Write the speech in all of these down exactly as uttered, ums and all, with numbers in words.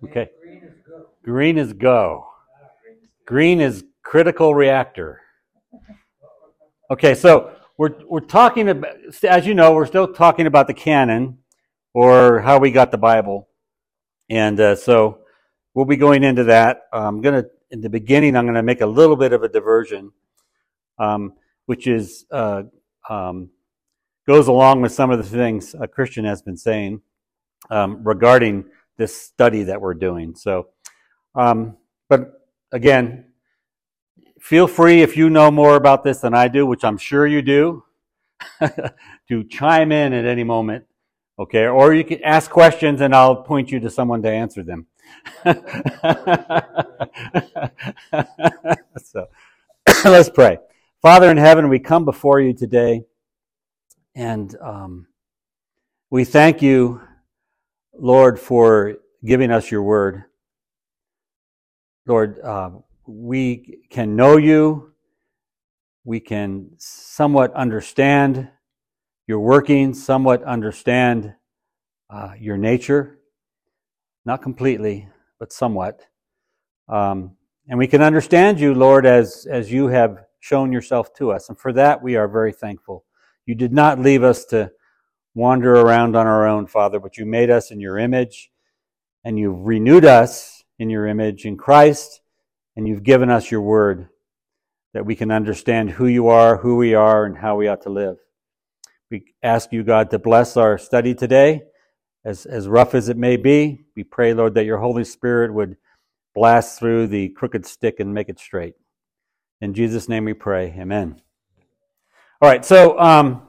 Okay. Green is go. Green is critical reactor. Okay, so we're we're talking about, as you know, we're still talking about the canon, or how we got the Bible, and uh, so we'll be going into that. I'm gonna, in the beginning, I'm gonna make a little bit of a diversion, um, which is uh, um, goes along with some of the things uh, Christian has been saying um, regarding this study that we're doing. So, um, but again, feel free, if you know more about this than I do, which I'm sure you do, to chime in at any moment, okay? Or you can ask questions and I'll point you to someone to answer them. So, let's pray. Father in heaven, we come before you today, and um, we thank you, Lord, for giving us your word. Lord, uh, we can know you. We can somewhat understand your workings, somewhat understand uh, your nature. Not completely, but somewhat. Um, and we can understand you, Lord, as, as you have shown yourself to us. And for that, we are very thankful. You did not leave us to wander around on our own, Father, but you made us in your image, and you've renewed us in your image in Christ, and you've given us your word that we can understand who you are, who we are, and how we ought to live. We ask you, God, to bless our study today, as, as rough as it may be. We pray, Lord, that your Holy Spirit would blast through the crooked stick and make it straight. In Jesus' name we pray. Amen. All right, so um,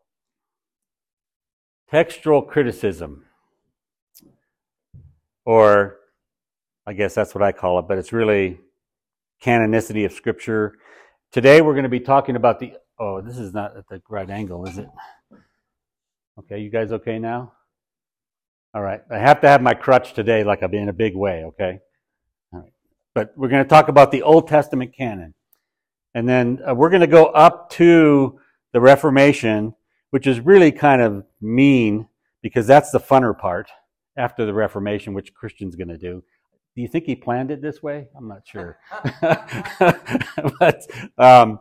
textual criticism, or I guess that's what I call it, but it's really canonicity of Scripture. Today we're going to be talking about the, oh, this is not at the right angle, is it? Okay, you guys okay now? All right, I have to have my crutch today like I'm in a big way, okay? All right. But we're going to talk about the Old Testament canon. And then uh, we're going to go up to the Reformation, which is really kind of mean, because that's the funner part after the Reformation, which Christian's going to do. Do you think he planned it this way? I'm not sure. but um,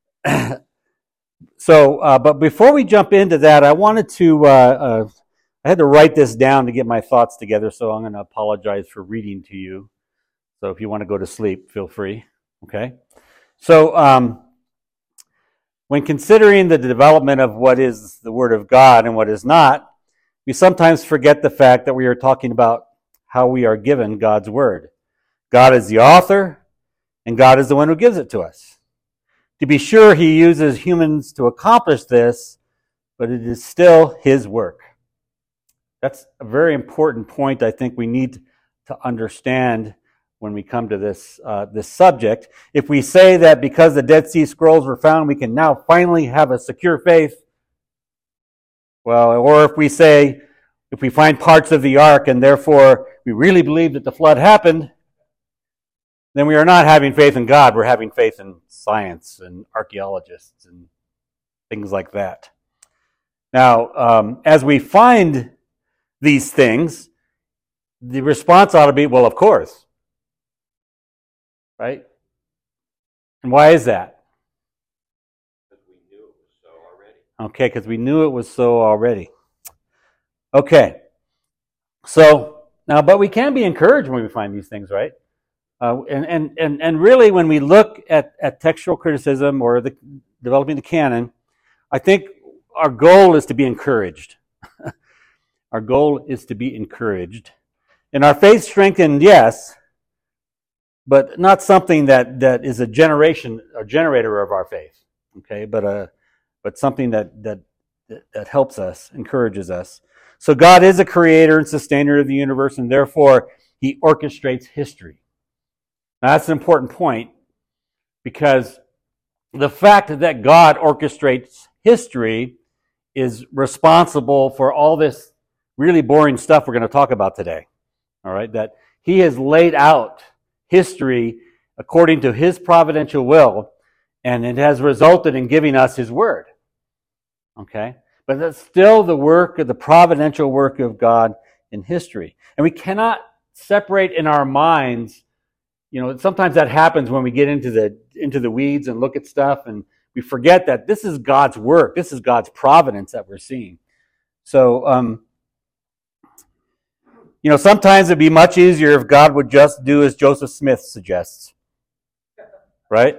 so, uh, but before we jump into that, I wanted to. Uh, uh, I had to write this down to get my thoughts together, so I'm going to apologize for reading to you. So, if you want to go to sleep, feel free. Okay. So, um, when considering the development of what is the Word of God and what is not, we sometimes forget the fact that we are talking about how we are given God's Word. God is the author, and God is the one who gives it to us. To be sure, He uses humans to accomplish this, but it is still His work. That's a very important point I think we need to understand when we come to this uh, this subject. If we say that because the Dead Sea Scrolls were found, we can now finally have a secure faith, well, or if we say, if we find parts of the ark and therefore we really believe that the flood happened, then we are not having faith in God. We're having faith in science and archaeologists and things like that. Now, um, as we find these things, the response ought to be, well, of course. Right? And why is that? Because we knew it was so already. Okay, because we knew it was so already. Okay. So, now, but we can be encouraged when we find these things, right? Uh, and, and, and, and really, when we look at, at textual criticism or the developing the canon, I think our goal is to be encouraged. Our goal is to be encouraged. And our faith strengthened, yes, but not something that, that is a generation, a generator of our faith, okay? But a, but something that, that that helps us, encourages us. So God is a creator and sustainer of the universe, and therefore He orchestrates history. Now that's an important point, because the fact that God orchestrates history is responsible for all this really boring stuff we're going to talk about today. All right, that He has laid out history according to His providential will, and it has resulted in giving us His word. Okay? But that's still the work of the providential work of God in history. And we cannot separate in our minds. You know, sometimes that happens when we get into the into the weeds and look at stuff, and we forget that this is God's work. This is God's providence that we're seeing. So, um, you know, sometimes it'd be much easier if God would just do as Joseph Smith suggests, right?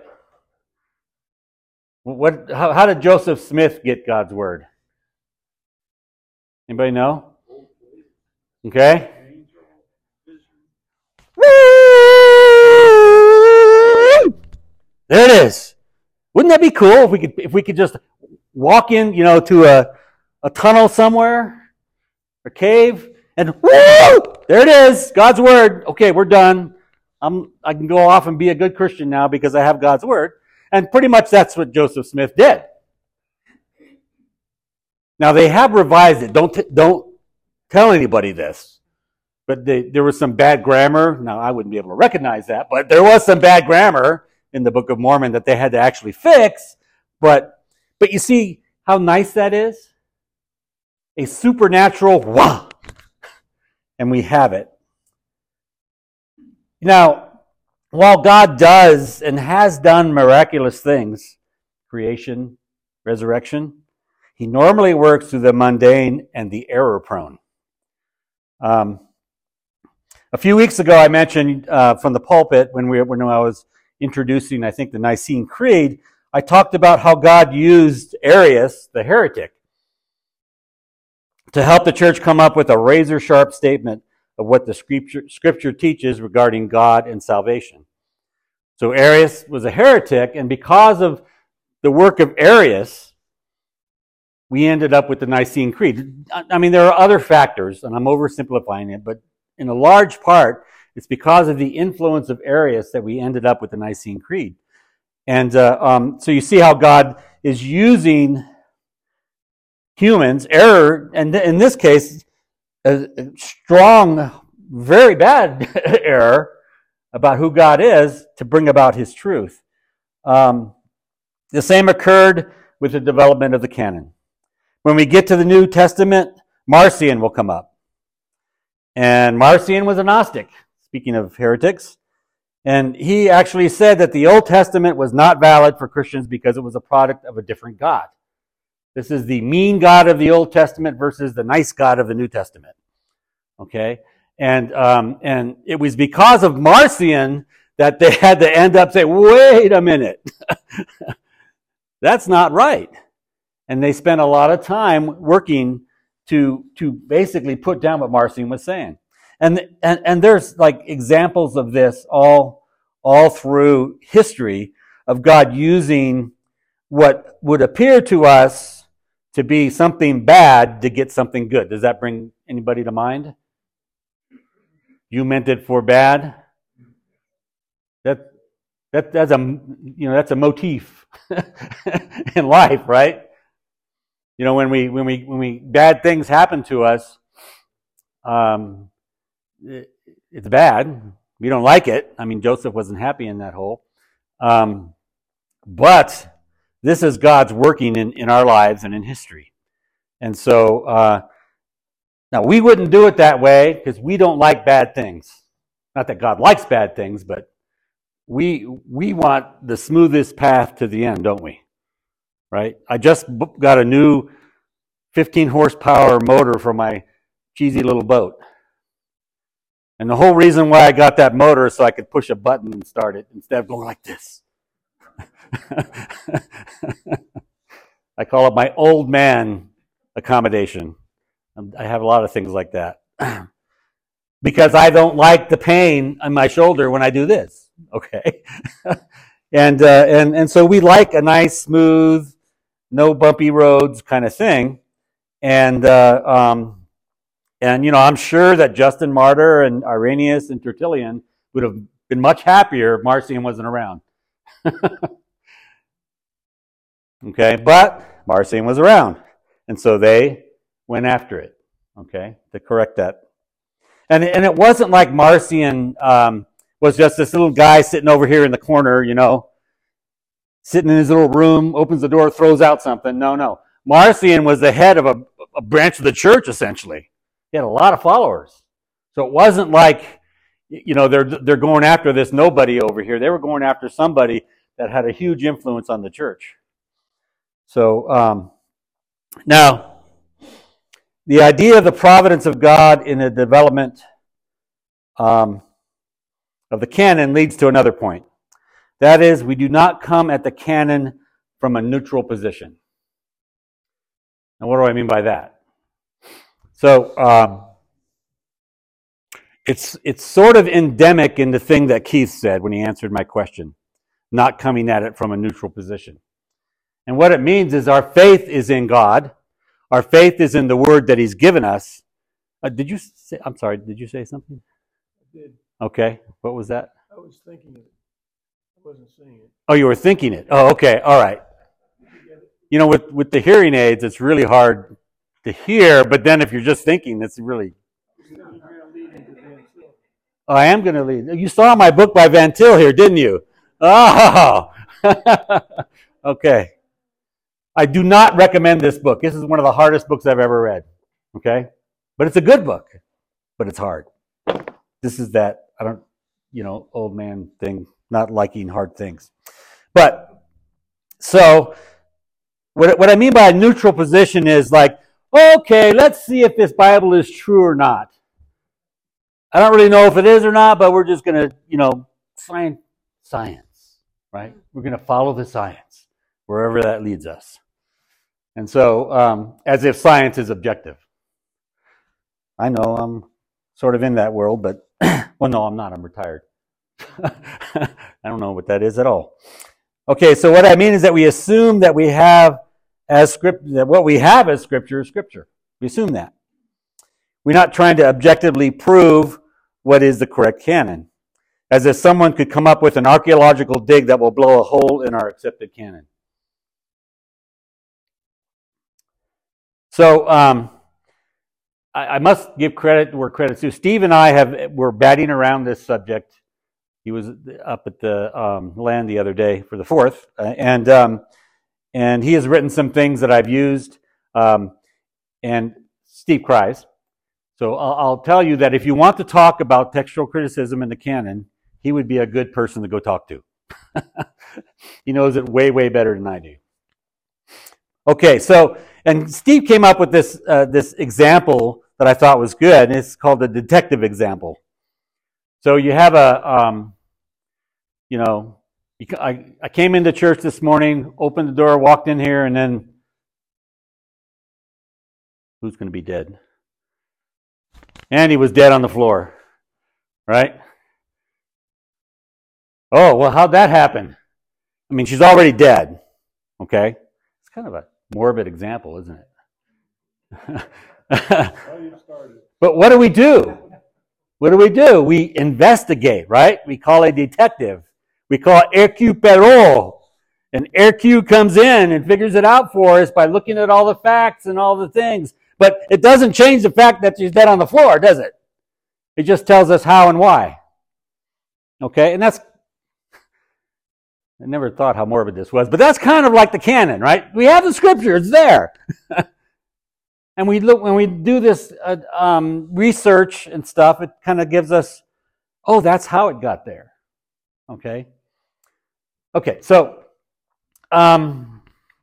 What? How, how did Joseph Smith get God's word? Anybody know? Okay. There it is. Wouldn't that be cool if we could if we could just walk in, you know, to a, a tunnel somewhere, a cave, and woo! There it is, God's word. Okay, we're done. I'm I can go off and be a good Christian now because I have God's word. And pretty much that's what Joseph Smith did. Now they have revised it. Don't t- don't tell anybody this. But they, there was some bad grammar. Now I wouldn't be able to recognize that, but there was some bad grammar in the Book of Mormon that they had to actually fix. But but you see how nice that is? A supernatural wah! And we have it. Now, while God does and has done miraculous things, creation, resurrection, he normally works through the mundane and the error-prone. Um, a few weeks ago, I mentioned uh, from the pulpit when we when I was introducing, I think, the Nicene Creed, I talked about how God used Arius, the heretic, to help the church come up with a razor-sharp statement of what the scripture, scripture teaches regarding God and salvation. So Arius was a heretic, and because of the work of Arius, we ended up with the Nicene Creed. I mean, there are other factors, and I'm oversimplifying it, but in a large part, it's because of the influence of Arius that we ended up with the Nicene Creed. And uh, um, so you see how God is using humans, error, and in this case, a strong, very bad error about who God is to bring about his truth. Um, the same occurred with the development of the canon. When we get to the New Testament, Marcion will come up. And Marcion was a Gnostic, speaking of heretics. And he actually said that the Old Testament was not valid for Christians because it was a product of a different God. This is the mean God of the Old Testament versus the nice God of the New Testament. Okay? And um, and it was because of Marcion that they had to end up saying, wait a minute. That's not right. And they spent a lot of time working to to basically put down what Marcion was saying. And and and there's like examples of this all all through history of God using what would appear to us to be something bad to get something good. Does that bring anybody to mind? You meant it for bad? That that that's a you know that's a motif in life, right? You know, when we when we when we bad things happen to us, um, it, it's bad. We don't like it. I mean, Joseph wasn't happy in that hole. Um, but this is God's working in, in our lives and in history. And so, uh, now we wouldn't do it that way because we don't like bad things. Not that God likes bad things, but we we want the smoothest path to the end, don't we? Right? I just got a new fifteen horsepower motor for my cheesy little boat. And the whole reason why I got that motor is so I could push a button and start it instead of going like this. I call it my old man accommodation. I have a lot of things like that. Because I don't like the pain on my shoulder when I do this. Okay? and, uh, and, and so we like a nice, smooth, no bumpy roads kind of thing. And, uh, um, and you know, I'm sure that Justin Martyr and Irenaeus and Tertullian would have been much happier if Marcion wasn't around. Okay, but Marcion was around. And so they went after it, okay, to correct that. And, and it wasn't like Marcion um, was just this little guy sitting over here in the corner, you know, sitting in his little room, opens the door, throws out something. No, no. Marcion was the head of a, a branch of the church, essentially. He had a lot of followers. So it wasn't like you know, they're they're going after this nobody over here. They were going after somebody that had a huge influence on the church. So um, now, the idea of the providence of God in the development um, of the canon leads to another point. That is, we do not come at the canon from a neutral position. Now, what do I mean by that? So, um, it's it's sort of endemic in the thing that Keith said when he answered my question, not coming at it from a neutral position. And what it means is our faith is in God. Our faith is in the word that he's given us. Uh, did you say, I'm sorry, did you say something? I did. Okay, what was that? I was thinking it. I wasn't saying it. Oh, you were thinking it. Oh, okay, all right. You know, with, with the hearing aids, it's really hard to hear, but then if you're just thinking, it's really... Oh, I am going to lead. You saw my book by Van Til here, didn't you? Oh! Okay. I do not recommend this book. This is one of the hardest books I've ever read. Okay? But it's a good book, but it's hard. This is that, I don't, you know, old man thing, not liking hard things. But, so, what, what I mean by a neutral position is like, okay, let's see if this Bible is true or not. I don't really know if it is or not, but we're just going to, you know, science, science, right? We're going to follow the science, wherever that leads us. And so, um, as if science is objective. I know I'm sort of in that world, but, well, no, I'm not. I'm retired. I don't know what that is at all. Okay, so what I mean is that we assume that we have as script, that what we have as scripture is scripture. We assume that. We're not trying to objectively prove what is the correct canon, as if someone could come up with an archaeological dig that will blow a hole in our accepted canon. So um, I, I must give credit where credit's due. Steve and I have were batting around this subject. He was up at the um, land the other day for the fourth, uh, and um, and he has written some things that I've used. Um, and Steve cries. So I'll, I'll tell you that if you want to talk about textual criticism in the canon, he would be a good person to go talk to. He knows it way, way better than I do. Okay, so, and Steve came up with this uh, this example that I thought was good, and it's called the detective example. So you have a, um, you know, you, I, I came into church this morning, opened the door, walked in here, and then who's going to be dead? And he was dead on the floor, right? Oh, well, how'd that happen? I mean, she's already dead, okay? It's kind of a morbid example, isn't it? But what do we do? What do we do? We investigate, right? We call a detective. We call recupero. And R Q comes in and figures it out for us by looking at all the facts and all the things. But it doesn't change the fact that she's dead on the floor, does it? It just tells us how and why. Okay? And that's, I never thought how morbid this was, but that's kind of like the canon, right? We have the scripture, it's there. And we look, when we do this uh, um, research and stuff, it kind of gives us, oh, that's how it got there. Okay? Okay, so, um,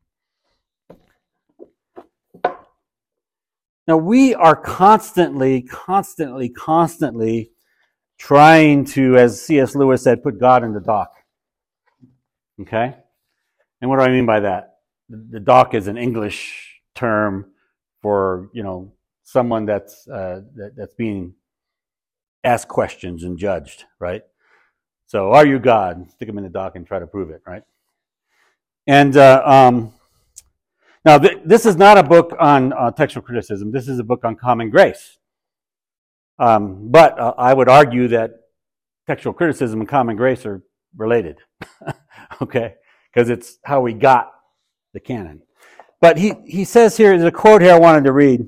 now we are constantly, constantly, constantly trying to, as C S Lewis said, put God in the dock. Okay? And what do I mean by that? The dock is an English term for, you know, someone that's uh, that, that's being asked questions and judged, right? So, are you God? Stick them in the dock and try to prove it, right? And uh, um, now, th- this is not a book on uh, textual criticism. This is a book on common grace. Um, but uh, I would argue that textual criticism and common grace are related, okay? Because it's how we got the canon. But he, he says here, there's a quote here I wanted to read.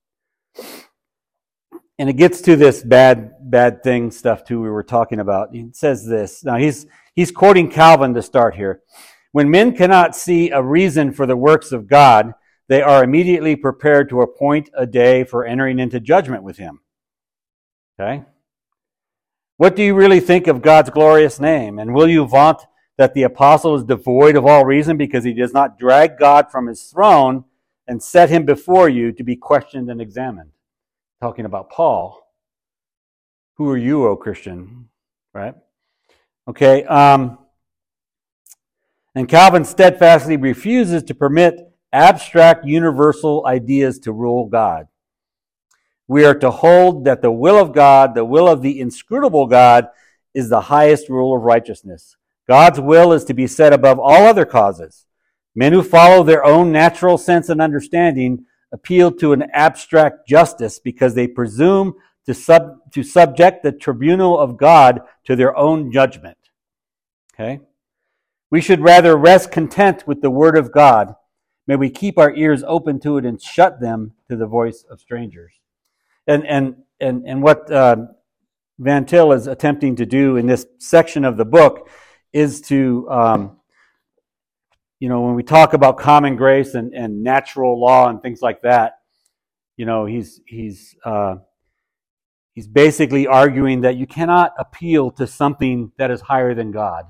And it gets to this bad bad thing stuff too we were talking about. He says this. Now he's he's quoting Calvin to start here. When men cannot see a reason for the works of God, they are immediately prepared to appoint a day for entering into judgment with him. Okay? What do you really think of God's glorious name? And will you vaunt that the apostle is devoid of all reason because he does not drag God from his throne and set him before you to be questioned and examined? Talking about Paul. Who are you, O Christian? Right? Okay. Um, and Calvin steadfastly refuses to permit abstract universal ideas to rule God. We are to hold that the will of God, the will of the inscrutable God, is the highest rule of righteousness. God's will is to be set above all other causes. Men who follow their own natural sense and understanding appeal to an abstract justice because they presume to sub to subject the tribunal of God to their own judgment. Okay? We should rather rest content with the word of God. May we keep our ears open to it and shut them to the voice of strangers. And and and and what uh, Van Til is attempting to do in this section of the book is to, um, you know, when we talk about common grace and, and natural law and things like that, you know, he's he's uh, he's basically arguing that you cannot appeal to something that is higher than God.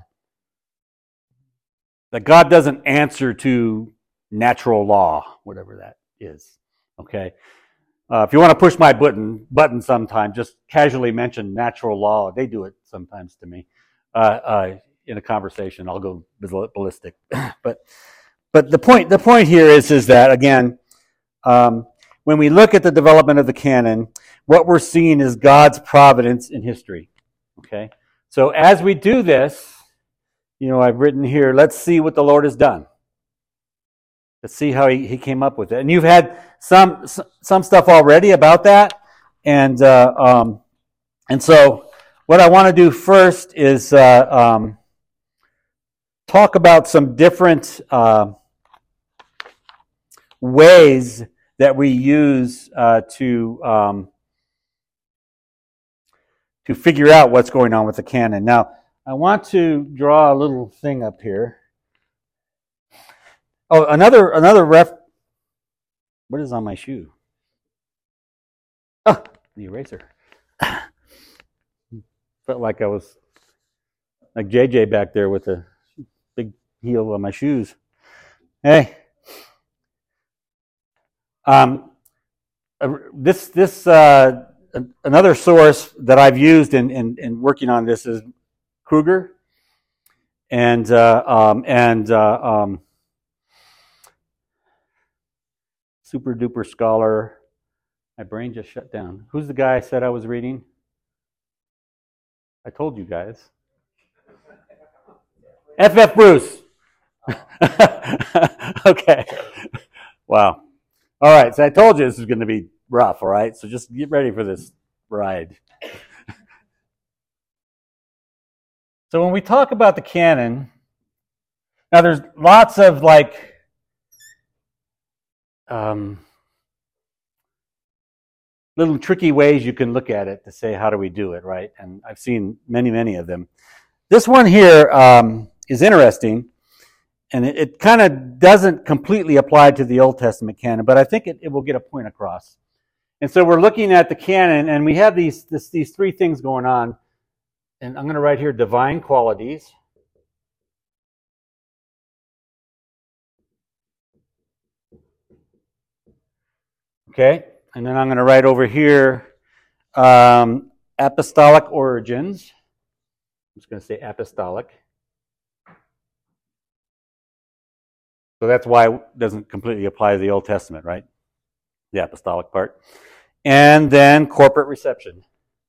That God doesn't answer to natural law, whatever that is. Okay. Uh, if you want to push my button, button sometime, just casually mention natural law. They do it sometimes to me. Uh, uh, in a conversation, I'll go ballistic. but but the point the point here is, is that, again, um, when we look at the development of the canon, what we're seeing is God's providence in history. Okay? So as we do this, you know, I've written here, let's see what the Lord has done. Let's see how he, he came up with it. And you've had some some stuff already about that. And uh, um, and so what I want to do first is uh, um, talk about some different uh, ways that we use uh, to um, to figure out what's going on with the canon. Now, I want to draw a little thing up here. Oh, another another ref. What is on my shoe? Oh, the eraser. Felt like I was like J J back there with the big heel on my shoes. Hey, um, this this uh, another source that I've used in in, in working on this is Kruger, and uh, um, and uh, um. Super duper scholar. My brain just shut down. Who's the guy I said I was reading? I told you guys. F F Bruce. Okay. Wow. All right. So I told you this is going to be rough. All right. So just get ready for this ride. So when we talk about the canon, now there's lots of like Um, little tricky ways you can look at it to say, how do we do it, right? And I've seen many, many of them. This one here um, is interesting, and it, it kind of doesn't completely apply to the Old Testament canon, but I think it, it will get a point across. And so we're looking at the canon, and we have these, this, these three things going on, and I'm going to write here divine qualities. Okay, and then I'm going to write over here um, apostolic origins. I'm just going to say apostolic. So that's why it doesn't completely apply to the Old Testament, right? The apostolic part. And then corporate reception.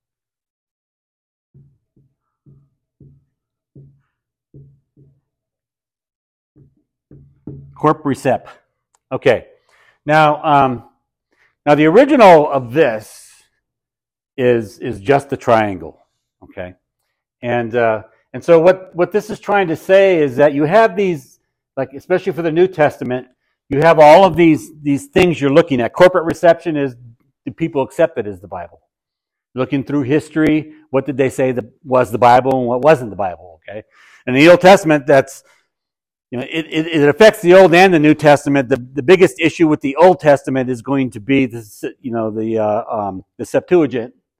Corp recep. Okay, now... Um, Now, the original of this is, is just a triangle, okay? And uh, and so what, what this is trying to say is that you have these, like especially for the New Testament, you have all of these, these things you're looking at. Corporate reception is, do people accept it as the Bible? Looking through history, what did they say that was the Bible and what wasn't the Bible, okay? And in the Old Testament, that's, You know, it, it, it affects the Old and the New Testament. The, the biggest issue with the Old Testament is going to be the, you know, the uh, um, the Septuagint,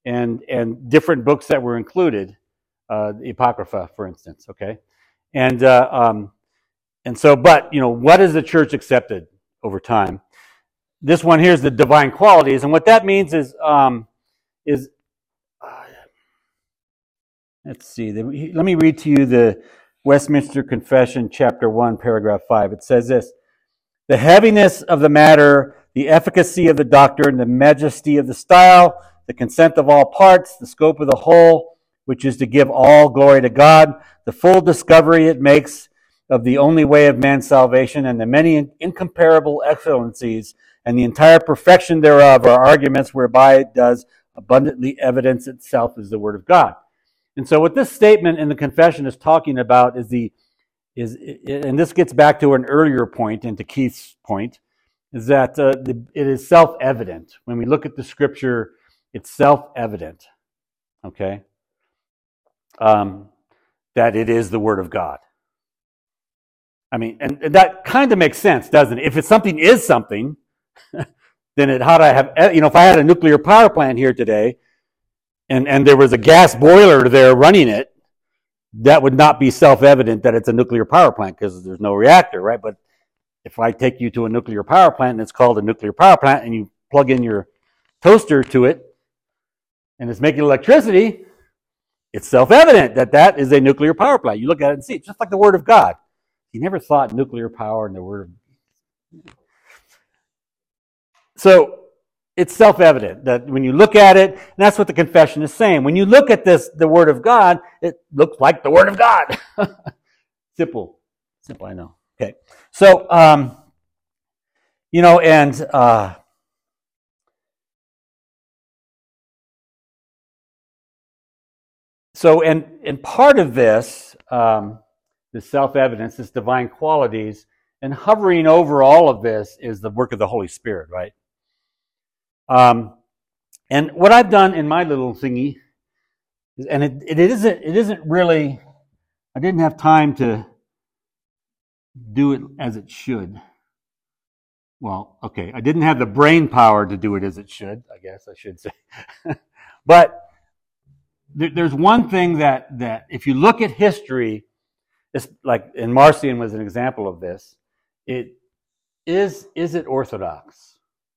and and different books that were included, uh, the Apocrypha, for instance. Okay, and uh, um, and so, but you know, what has the church accepted over time? This one here is the divine qualities, and what that means is um, is uh, let's see. The, let me read to you the Westminster Confession, chapter one, paragraph five. It says this: the heaviness of the matter, the efficacy of the doctrine, the majesty of the style, the consent of all parts, the scope of the whole, which is to give all glory to God, the full discovery it makes of the only way of man's salvation, and the many incomparable excellencies and the entire perfection thereof are arguments whereby it does abundantly evidence itself as the Word of God. And so what this statement in the confession is talking about is the, is, and this gets back to an earlier point and to Keith's point, is that uh, the, it is self-evident. When we look at the Scripture, it's self-evident, okay, um, that it is the Word of God. I mean, and, and that kind of makes sense, doesn't it? If it's something is something, then it how do I have, you know, if I had a nuclear power plant here today and, and there was a gas boiler there running it, that would not be self-evident that it's a nuclear power plant because there's no reactor, right? But if I take you to a nuclear power plant and it's called a nuclear power plant and you plug in your toaster to it and it's making electricity, it's self-evident that that is a nuclear power plant. You look at it and see, it's just like the Word of God. You never thought nuclear power and the Word of So it's self-evident that when you look at it, and that's what the confession is saying. When you look at this, the Word of God, it looks like the Word of God. Simple. Simple, I know. Okay. So, um, you know, and uh, so, and, and part of this, um, the self-evidence, this divine qualities, and hovering over all of this is the work of the Holy Spirit, right? Um, and what I've done in my little thingy, and it, it isn't it isn't really, I didn't have time to do it as it should. Well, okay, I didn't have the brain power to do it as it should, I guess I should say. But there, there's one thing that, that if you look at history, it's like, and Marcion was an example of this, it is, is it orthodox?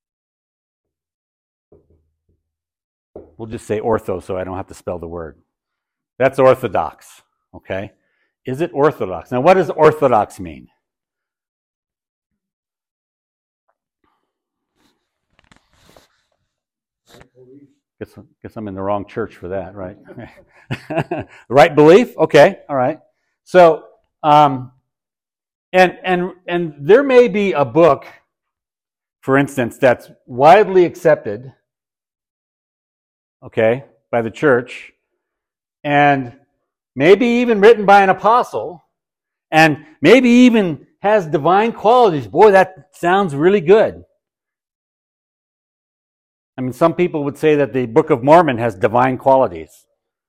We'll just say ortho so I don't have to spell the word. That's orthodox, okay? Is it orthodox? Now, what does orthodox mean? Guess, guess I'm in the wrong church for that, right? The right belief? Okay, all right. So, um, and and and there may be a book, for instance, that's widely accepted, okay, by the church, and maybe even written by an apostle, and maybe even has divine qualities. Boy, that sounds really good. I mean, some people would say that the Book of Mormon has divine qualities.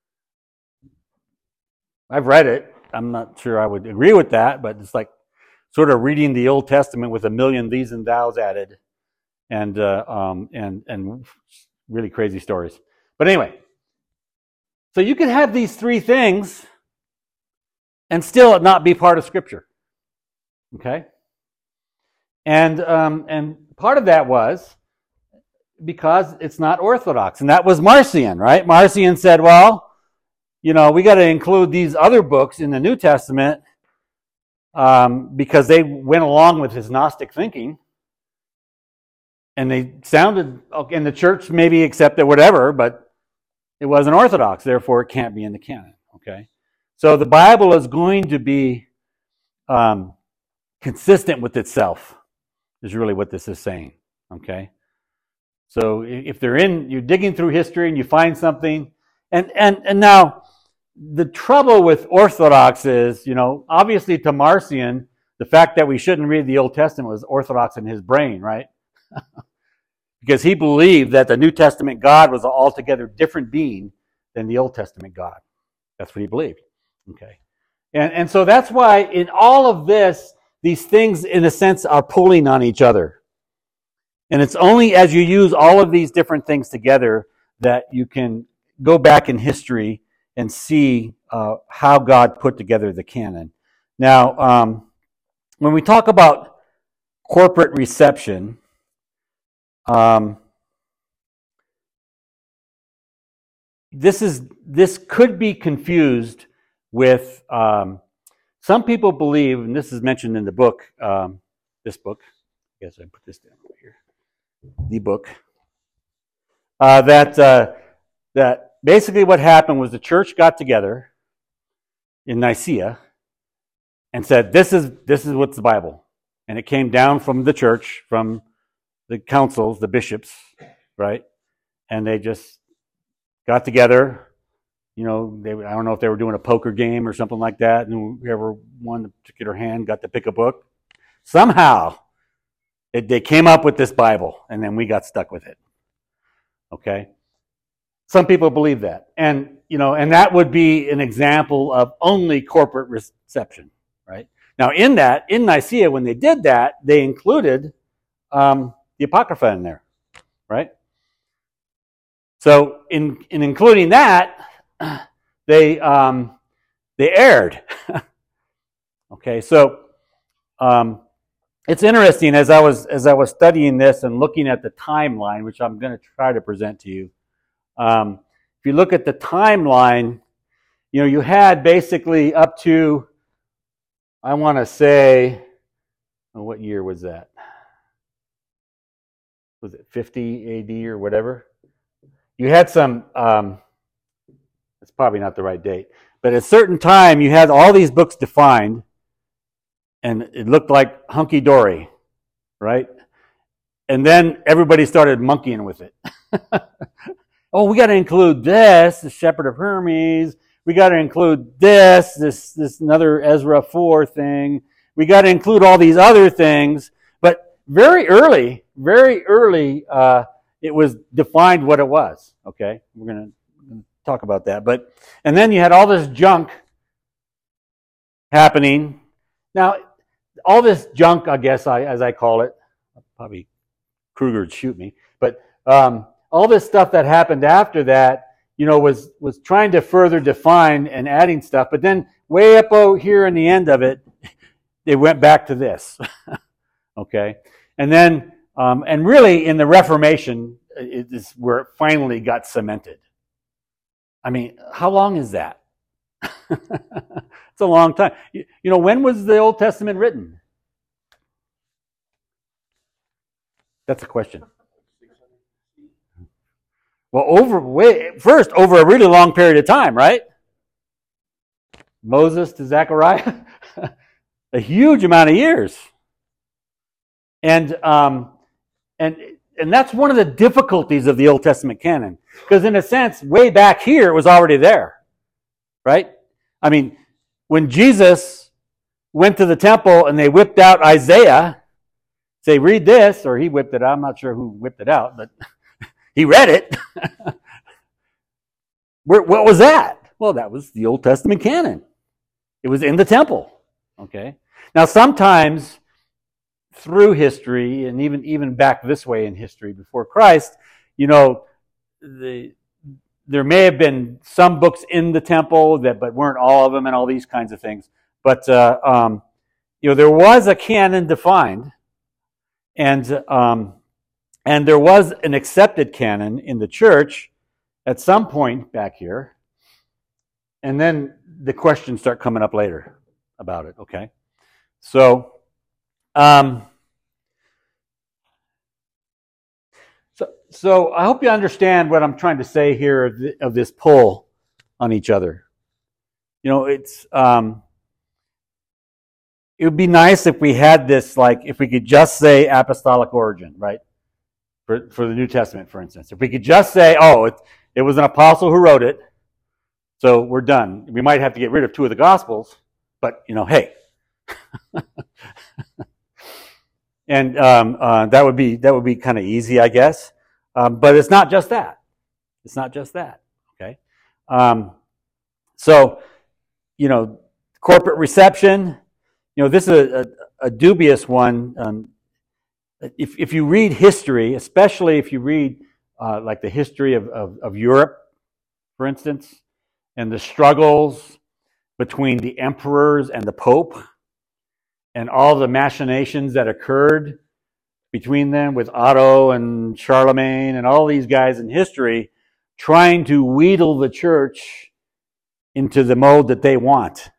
I've read it. I'm not sure I would agree with that, but it's like sort of reading the Old Testament with a million these and thous added, and uh, um, and and really crazy stories. But anyway, so you can have these three things and still not be part of Scripture, okay? And um, and part of that was because it's not orthodox, and that was Marcion, right? Marcion said, well, you know, we got to include these other books in the New Testament um, because they went along with his Gnostic thinking, and they sounded, okay, and the church maybe accepted whatever, but it wasn't orthodox, therefore it can't be in the canon, okay? So the Bible is going to be um, consistent with itself, is really what this is saying, okay? So if they're in, you're digging through history and you find something, and, and, and now the trouble with Orthodox is, you know, obviously to Marcion, the fact that we shouldn't read the Old Testament was orthodox in his brain, right? Because he believed that the New Testament God was an altogether different being than the Old Testament God. That's what he believed, okay? And, and so that's why in all of this, these things in a sense are pulling on each other. And it's only as you use all of these different things together that you can go back in history and see uh, how God put together the canon. Now, um, when we talk about corporate reception, um, this is this could be confused with um, some people believe, and this is mentioned in the book, um, this book. I guess I put this down over here. The book uh, that uh, that basically what happened was the church got together in Nicaea and said, "This is this is what's the Bible," and it came down from the church, from the councils, the bishops, right? And they just got together. You know, they, I don't know if they were doing a poker game or something like that, and whoever won the particular hand got to pick a book. Somehow, it, they came up with this Bible, and then we got stuck with it. Okay? Some people believe that. And, you know, and that would be an example of only corporate reception, right? Now, in that, in Nicaea, when they did that, they included um, the Apocrypha in there, right? So, in, in including that, they um, they erred. Okay, so um, it's interesting as I was as I was studying this and looking at the timeline, which I'm going to try to present to you. Um, if you look at the timeline, you know, you had basically up to, I want to say, oh, what year was that? Was it fifty A D or whatever? You had some. Um, It's probably not the right date. But at a certain time, you had all these books defined, and it looked like hunky-dory, right? And then everybody started monkeying with it. Oh, we got to include this, the Shepherd of Hermes. We got to include this, this, this another Ezra four thing. We got to include all these other things. But very early, very early, uh, it was defined what it was. Okay, we're going to talk about that. But and then you had all this junk happening. Now, all this junk, I guess, I as I call it, probably Kruger would shoot me, but um, all this stuff that happened after that, you know, was was trying to further define and adding stuff. But then way up oh, here in the end of it, they went back to this. Okay, and then um, and really in the Reformation it is where it finally got cemented. I mean, how long is that? It's a long time. You, you know, when was the Old Testament written? That's a question. Well, over way, first, over a really long period of time, right? Moses to Zechariah, a huge amount of years. And um, and and that's one of the difficulties of the Old Testament canon. Because in a sense, way back here, it was already there, right? I mean, when Jesus went to the temple and they whipped out Isaiah, say, read this, or he whipped it out. I'm not sure who whipped it out, but he read it. Where, what was that? Well, that was the Old Testament canon. It was in the temple, okay? Now, sometimes through history, and even, even back this way in history before Christ, you know, The, there may have been some books in the temple that, but weren't all of them, and all these kinds of things. But uh, um, you know, there was a canon defined, and um, and there was an accepted canon in the church at some point back here, and then the questions start coming up later about it. Okay, so. Um, So I hope you understand what I'm trying to say here of, the, of this pull on each other. You know, it's um, it would be nice if we had this, like, if we could just say apostolic origin, right? For for the New Testament, for instance, if we could just say, oh, it, it was an apostle who wrote it, so we're done. We might have to get rid of two of the Gospels, but you know, hey. And um, uh, that would be that would be kind of easy, I guess. Um, but it's not just that. It's not just that. Okay. Um, so, you know, corporate reception. You know, this is a, a, a dubious one. Um, if if you read history, especially if you read uh, like the history of, of of Europe, for instance, and the struggles between the emperors and the Pope, and all the machinations that occurred between them with Otto and Charlemagne and all these guys in history trying to wheedle the church into the mode that they want.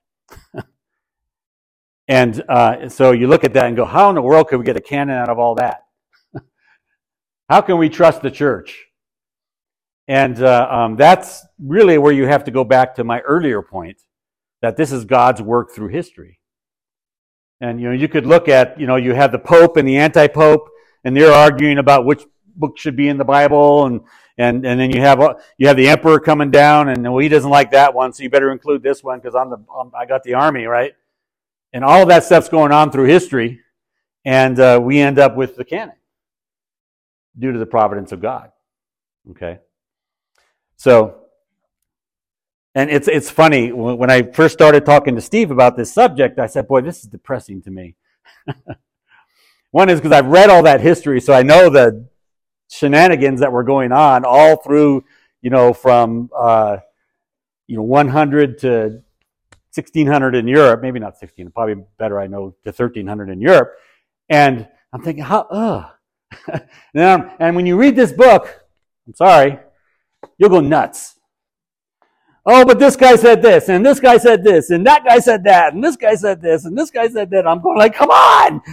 And uh, so you look at that and go, how in the world could we get a canon out of all that? How can we trust the church? And uh, um, that's really where you have to go back to my earlier point, that this is God's work through history. And, you know, you could look at, you know, you have the Pope and the anti-Pope, and they're arguing about which book should be in the Bible, and and and then you have you have the emperor coming down, and well, he doesn't like that one, so you better include this one because I'm the I'm, I got the army, right? And all of that stuff's going on through history, and uh, we end up with the canon due to the providence of God. Okay, so. And it's it's funny, when I first started talking to Steve about this subject, I said, boy, this is depressing to me. One is because I've read all that history, so I know the shenanigans that were going on all through, you know, from, uh, you know, one hundred to sixteen hundred in Europe, maybe not sixteen, probably better I know, to thirteen hundred in Europe. And I'm thinking, how, ugh. and, and when you read this book, I'm sorry, you'll go nuts. Oh, but this guy said this, and this guy said this, and that guy said that, and this guy said this, and this guy said that. I'm going like, come on!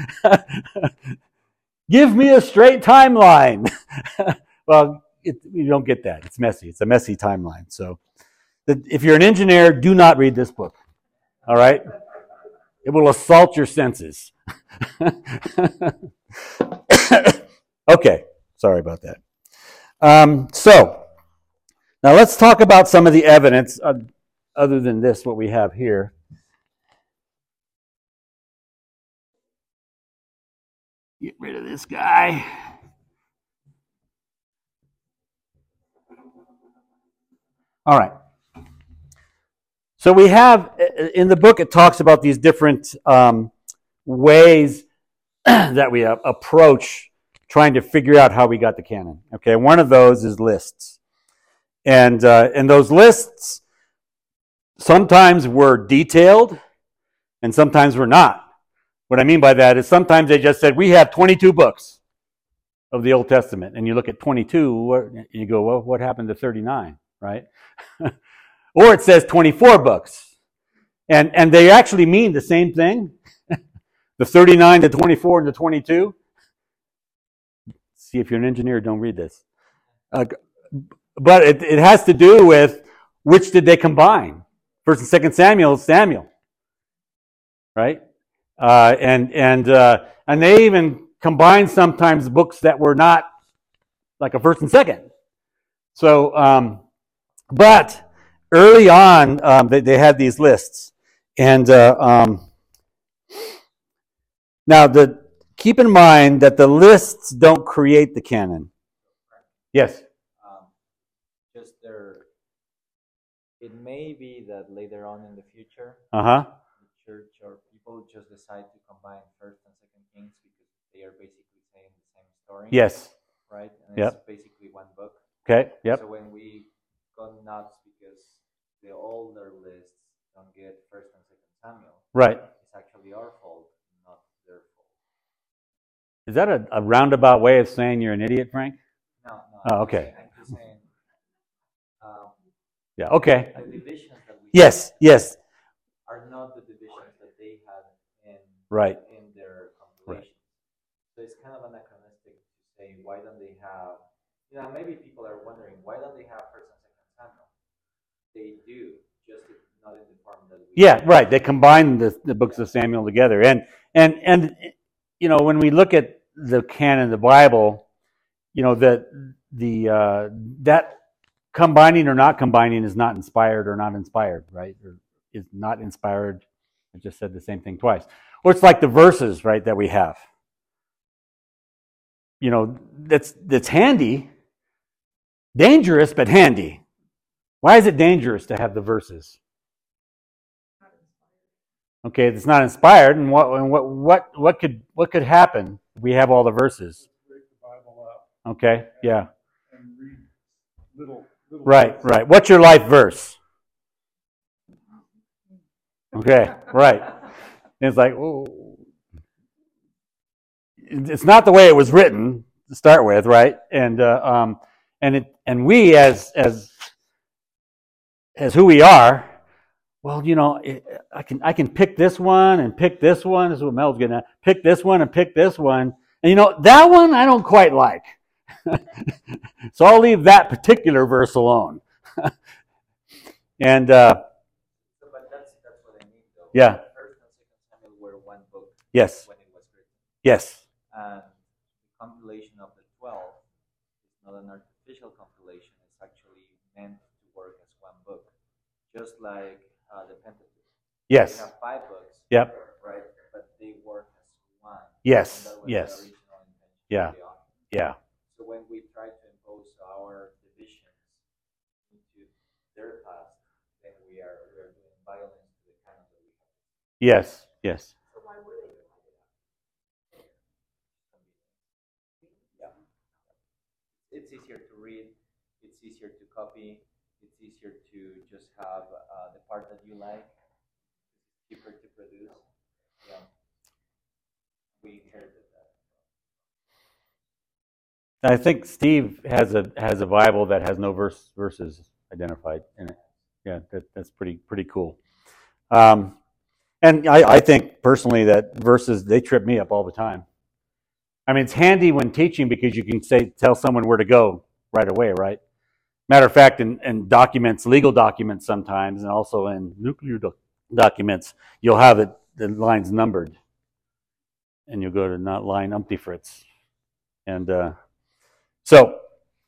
Give me a straight timeline. Well, it, you don't get that. It's messy. It's a messy timeline. So the, if you're an engineer, do not read this book. All right? It will assault your senses. Okay. Sorry about that. Um, so... Now let's talk about some of the evidence uh, other than this, what we have here. Get rid of this guy. All right. So we have, in the book, it talks about these different um, ways that we uh, approach trying to figure out how we got the canon. Okay, one of those is lists. And uh, and those lists sometimes were detailed and sometimes were not. What I mean by that is sometimes they just said, we have twenty-two books of the Old Testament. And you look at twenty-two, and you go, well, what happened to thirty-nine, right? Or it says twenty-four books. And, and they actually mean the same thing. The thirty-nine, the twenty-four, and the twenty-two. See, if you're an engineer, don't read this. Uh, But it, it has to do with which did they combine. First and Second Samuel is Samuel, right? Uh, and and uh, and they even combined sometimes books that were not like a First and Second. So, um, but early on, um, they, they had these lists, and uh, um, now the keep in mind that the lists don't create the canon. Yes. Just there, it may be that later on in the future, Uh-huh. the church or people just decide to combine First and Second Kings because they are basically saying the same story. Yes. Right? And Yep. it's basically one book. Okay. Yep. So when we go nuts because the older lists don't get First and Second Samuel, Right. it's actually our fault, not their fault. Is that a, a roundabout way of saying you're an idiot, Frank? No, no. Oh, I'm okay. just- I'm just saying. Um, Yeah. Okay. the divisions that we Yes. Yes. are not the divisions that they had in Right. in their compilations. So it's kind of anachronistic to say why don't they have, you know, maybe people are wondering why don't they have First and Second Samuel? They do, just not in the form that we Yeah. Right. They combine the, the books of Samuel together, and and and you know, when we look at the canon of the Bible, you know, that the uh, that combining or not combining is not inspired or not inspired, right? Or is not inspired. I just said the same thing twice. Or it's like the verses, right, that we have. You know, that's that's handy, dangerous, but handy. Why is it dangerous to have the verses? Okay, it's not inspired, and what and what what what could what could happen if we have all the verses? Break the Bible up Okay, yeah, and read little little Right, bits. right. What's your life verse? Okay, right. And it's like, oh, it's not the way it was written to start with, right? And uh, um, and it and we as as as who we are, well, you know, it, I can I can pick this one and pick this one. This is what Mel's getting at. Pick this one and pick this one, and you know that one I don't quite like. So I'll leave that particular verse alone. And uh, So, but that's that's what I mean, though. Yeah. First and Second Samuel were one book yes, when it was written, yes, and the compilation of the twelve is not an artificial compilation. It's actually meant to work as one book, just like uh, the Pentateuch. We yes, have five books. Yep. Right, but they work as one. yes, And that was yes, the original intention Yeah. of the author. yeah, So when we try to impose our divisions into their past, then we are we are doing violence to the canon that we have. yes, yes. So why would they divide it up? Yeah. It's easier to read. It's easier to copy. It's easier to just have uh, the part that you like. It's cheaper to produce. Yeah. We inherited that. I think Steve has a has a Bible that has no verse verses identified in it. Yeah, that, that's pretty pretty cool. Um, and I, I think personally that verses they trip me up all the time. I mean, it's handy when teaching because you can say tell someone where to go right away, right? Matter of fact, in, in documents, legal documents sometimes, and also in nuclear do- documents, you'll have it the lines numbered, and you'll go to not line umpty fritz, and. Uh, So,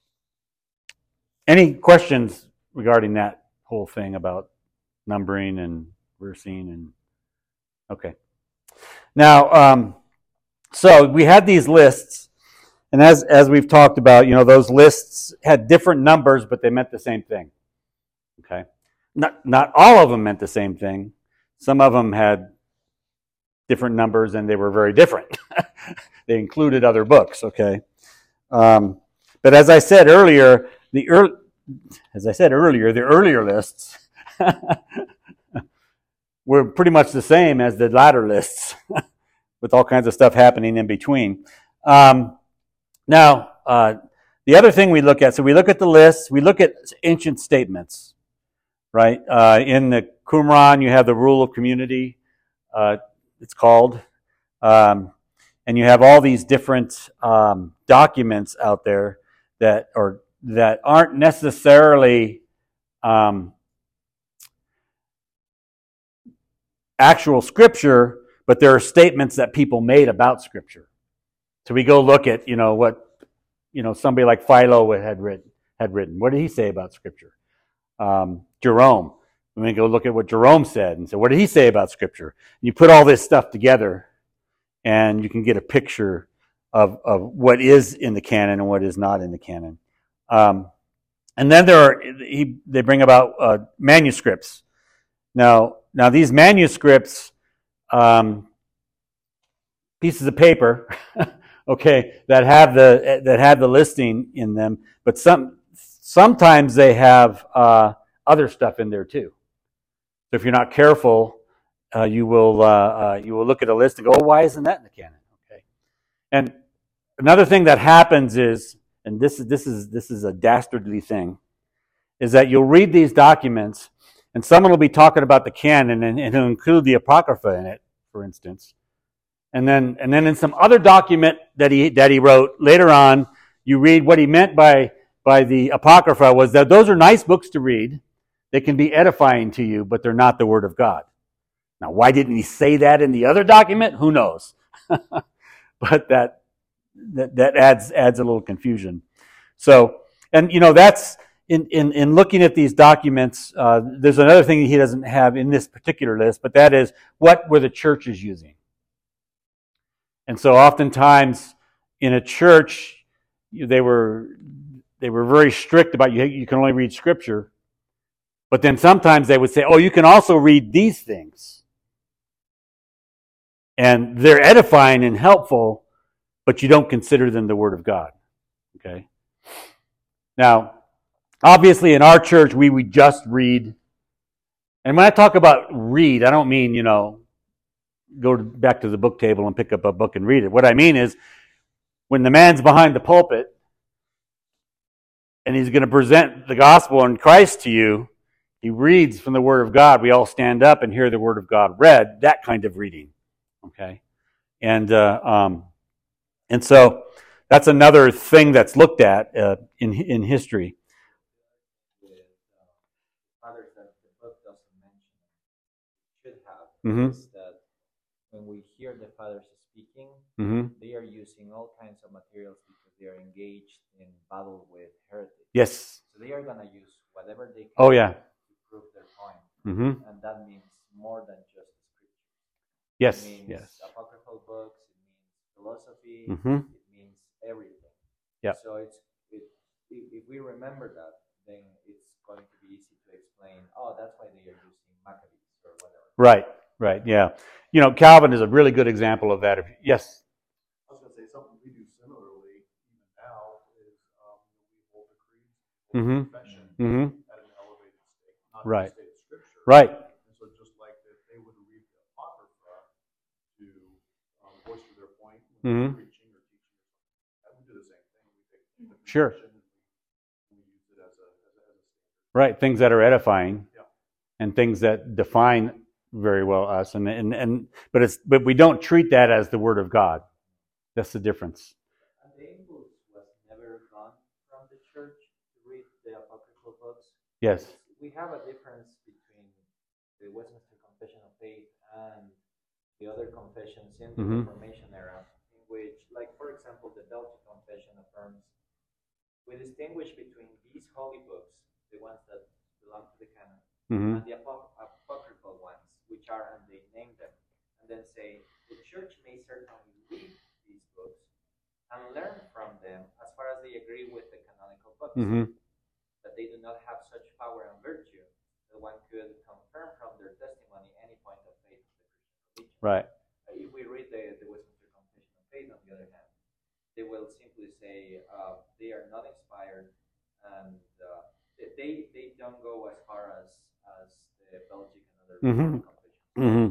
any questions regarding that whole thing about numbering and versing and okay. Now, um, so we had these lists, and as as we've talked about, you know, those lists had different numbers, but they meant the same thing. Okay, not not all of them meant the same thing. Some of them had different numbers, and they were very different. They included other books. Okay. Um, But as I said earlier, the early, as I said earlier, the earlier lists were pretty much the same as the latter lists, with all kinds of stuff happening in between. Um, now, uh, the other thing we look at, so we look at the lists, we look at ancient statements, right? Uh, in the Qumran, you have the rule of community, uh, it's called, um, and you have all these different um, documents out there that or that aren't necessarily um, actual scripture, but there are statements that people made about scripture. So we go look at, you know, what, you know, somebody like Philo had written. Had written. What did he say about scripture? Um, Jerome. We go look at what Jerome said and say, what did he say about scripture? And you put all this stuff together, and you can get a picture of, of what is in the canon and what is not in the canon. Um, and then there are, he, they bring about uh, manuscripts. Now, now these manuscripts, um, pieces of paper, okay, that have the that have the listing in them, but some sometimes they have uh, other stuff in there too. So if you're not careful, uh, you will uh, uh, you will look at a list and go, oh, why isn't that in the canon? Okay, and another thing that happens is, and this is this is this is a dastardly thing, is that you'll read these documents, and someone will be talking about the canon and, and it'll include the Apocrypha in it, for instance, and then and then in some other document that he that he wrote later on, you read what he meant by by the Apocrypha was that those are nice books to read. They can be edifying to you, but they're not the Word of God. Now, why didn't he say that in the other document? Who knows? But that, that that adds adds a little confusion. So, and you know, that's in in, in looking at these documents. Uh, there's another thing he doesn't have in this particular list, but that is what were the churches using. And so, oftentimes in a church, they were they were very strict about you. You can only read Scripture. But then sometimes they would say, oh, you can also read these things. And they're edifying and helpful, but you don't consider them the Word of God. Okay? Now, obviously, in our church, we would just read. And when I talk about read, I don't mean, you know, go back to the book table and pick up a book and read it. What I mean is, when the man's behind the pulpit and he's going to present the gospel and Christ to you, he reads from the Word of God. We all stand up and hear the Word of God read, that kind of reading. Okay? And uh, um, and so that's another thing that's looked at uh, in in history. With uh, others that the book doesn't mention, should have, Mm-hmm. is that when we hear the fathers speaking, Mm-hmm. they are using all kinds of materials because they are engaged in battle with heretic. Yes. So they are going to use whatever they can Oh, yeah. to prove their point. Mm-hmm. And that means more than just scripture. Yes. It means Yes. apocryphal books, it means philosophy, Mm-hmm. it means everything. Yeah. So it's it, if, if we remember that, then it's going to be easy to explain, oh, that's why they are using Maccabees or whatever. Right. Right. Yeah. You know, Calvin is a really good example of that. Yes. I was going to say something we do similarly even now is um, we hold the creed, Mm-hmm. confession Mm-hmm. at an elevated state, not Right. the state of scripture. Right. And so just like that, they would read the Apocrypha to um, voice their point when Mhm. they're preaching or teaching or something. That we do the same thing. We take the Sure. confession and we, we use it as a, as a, as a standard. Right. Things that are edifying, Yeah. and things that define very well us, and and and but it's but we don't treat that as the Word of God. That's the difference. And the impulse was never gone from the church to read the apocryphal books. Yes. We have a difference between the Westminster Confession of Faith and the other confessions in the Mhm. Reformation era, in which, like for example, the Belgian Confession affirms, we distinguish between these holy books, the ones that belong to the canon, Mm-hmm. and the apo- apocryphal ones, which are, and they name them, and then say, the church may certainly read these books and learn from them as far as they agree with the canonical books, Mm-hmm. that they do not have such power and virtue that one could confirm from their testimony any point of faith of the Christian religion. Right. Uh, If we read the, the Westminster Confession of Faith, on the other hand, they will simply say uh, they are not inspired, and uh, they- they they don't go as far as as the Belgic and other Mhm. confessions, Mm-hmm.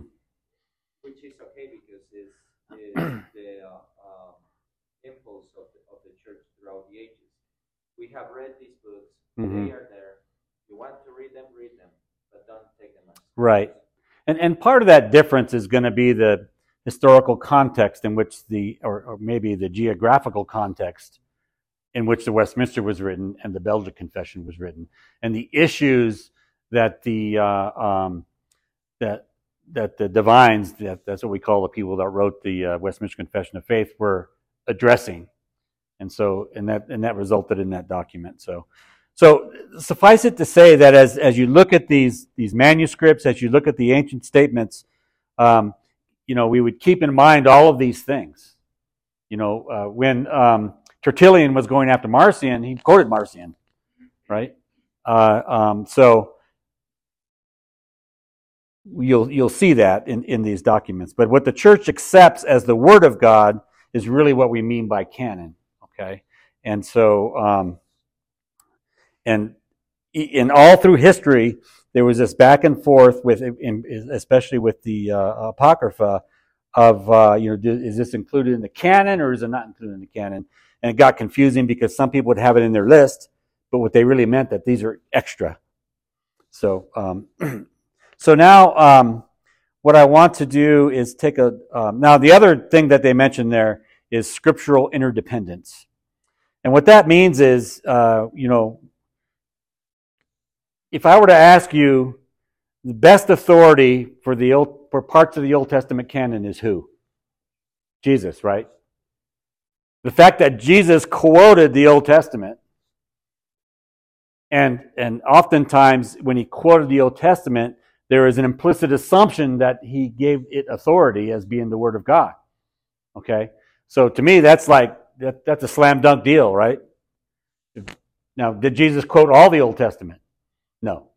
which is okay because it's, it's the uh, um, impulse of the, of the church throughout the ages. We have read these books; Mhm. they are there. You want to read them, read them, but don't take them as Right. And and part of that difference is going to be the historical context in which the, or, or maybe the geographical context in which the Westminster was written and the Belgic Confession was written, and the issues that the uh, um, that that the divines, that, that's what we call the people that wrote the uh, Westminster Confession of Faith, were addressing, and so and that and that resulted in that document. So. So suffice it to say that as, as you look at these, these manuscripts, as you look at the ancient statements, um, you know, we would keep in mind all of these things. You know, uh, when um, Tertullian was going after Marcion, he quoted Marcion, right? Uh, um, so you'll you'll see that in, in these documents. But what the church accepts as the Word of God is really what we mean by canon, okay? And so... Um, And in all through history, there was this back and forth with, in, especially with the uh, Apocrypha, of uh, you know, is this included in the canon or is it not included in the canon? And it got confusing because some people would have it in their list, but what they really meant that these are extra. So, um, so now um, what I want to do is take a um, now the other thing that they mentioned there is scriptural interdependence, and what that means is uh, you know. If I were to ask you, the best authority for the Old, for parts of the Old Testament canon is who? Jesus, right? The fact that Jesus quoted the Old Testament, and and oftentimes when he quoted the Old Testament, there is an implicit assumption that he gave it authority as being the Word of God. Okay, so to me, that's like that, that's a slam dunk deal, right? Now, did Jesus quote all the Old Testament? No.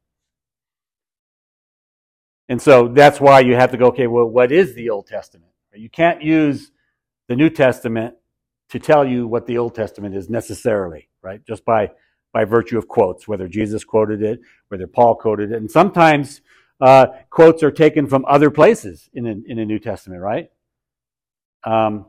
And so that's why you have to go, okay, well, what is the Old Testament? You can't use the New Testament to tell you what the Old Testament is necessarily, right? Just by by virtue of quotes, whether Jesus quoted it, whether Paul quoted it. And sometimes uh, quotes are taken from other places in, a, in the New Testament, right? Um,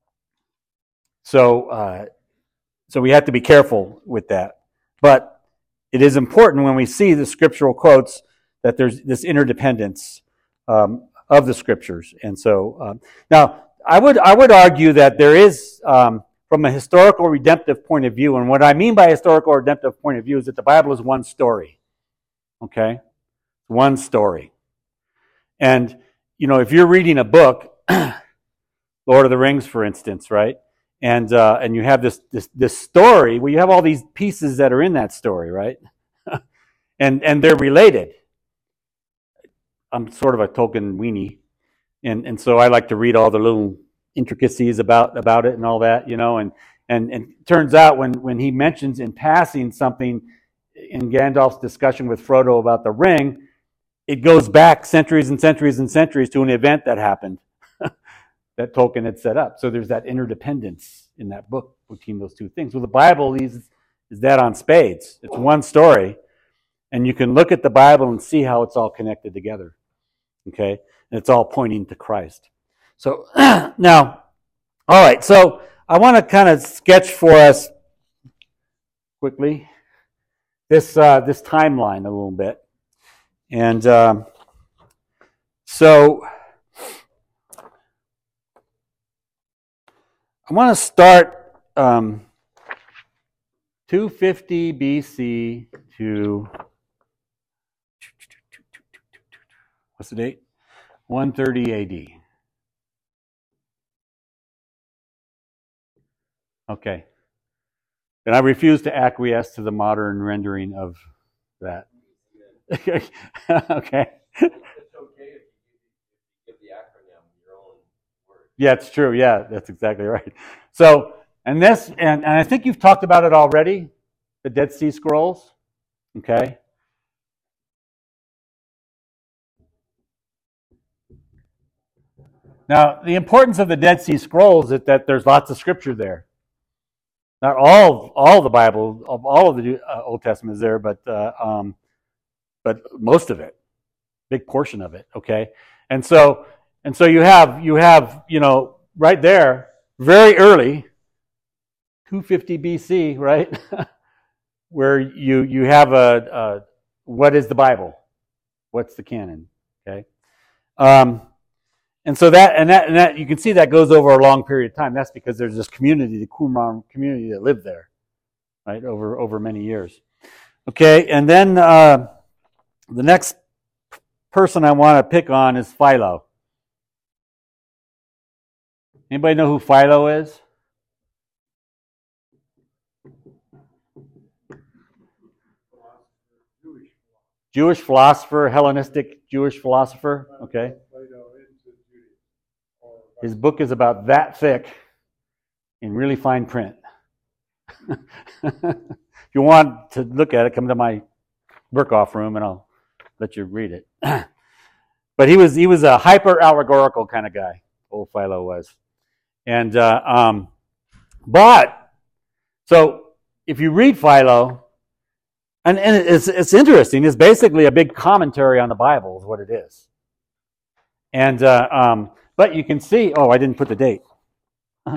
so, uh, so we have to be careful with that. But it is important when we see the scriptural quotes that there's this interdependence um, of the scriptures. And so, um, now, I would I would argue that there is, um, from a historical redemptive point of view, and what I mean by historical redemptive point of view is that the Bible is one story. Okay? One story. And, you know, if you're reading a book, Lord of the Rings, for instance, right? And uh, and you have this, this this story, well, you have all these pieces that are in that story, right? and and they're related. I'm sort of a Tolkien weenie. And and so I like to read all the little intricacies about, about it and all that, you know. And and, and it turns out when, when he mentions in passing something in Gandalf's discussion with Frodo about the ring, it goes back centuries and centuries and centuries to an event that happened that Tolkien had set up. So there's that interdependence in that book between those two things. Well, the Bible is, is that on spades. It's one story. And you can look at the Bible and see how it's all connected together. Okay? And it's all pointing to Christ. So, now, all right, so I want to kind of sketch for us quickly this uh, this timeline a little bit. And um, so I want to start um, two fifty B C to, what's the date? one thirty A D. Okay. And I refuse to acquiesce to the modern rendering of that. Okay. It's okay if you give the acronym your own word. Yeah, it's true. Yeah, that's exactly right. So, and this, and, and I think you've talked about it already, the Dead Sea Scrolls. Okay. Now, the importance of the Dead Sea Scrolls is that there's lots of scripture there. Not all, all the Bible, of all of the uh, Old Testament is there, but uh, um, but most of it, big portion of it. Okay, and so and so you have you have you know right there, very early, two fifty B C, right, where you you have a, a what is the Bible? What's the canon? Okay. Um, And so that and that and that you can see that goes over a long period of time. That's because there's this community, the Qumran community that lived there, right, over over many years. Okay, and then uh, the next person I want to pick on is Philo. Anybody know who Philo is? Jewish philosopher, Hellenistic Jewish philosopher. Okay. His book is about that thick in really fine print. If you want to look at it, come to my Burkhoff room and I'll let you read it. But he was he was a hyper allegorical kind of guy, old Philo was. And uh, um, but so if you read Philo, and, and it's it's interesting, it's basically a big commentary on the Bible is what it is. And uh, um, but you can see, oh, I didn't put the date. Uh-huh.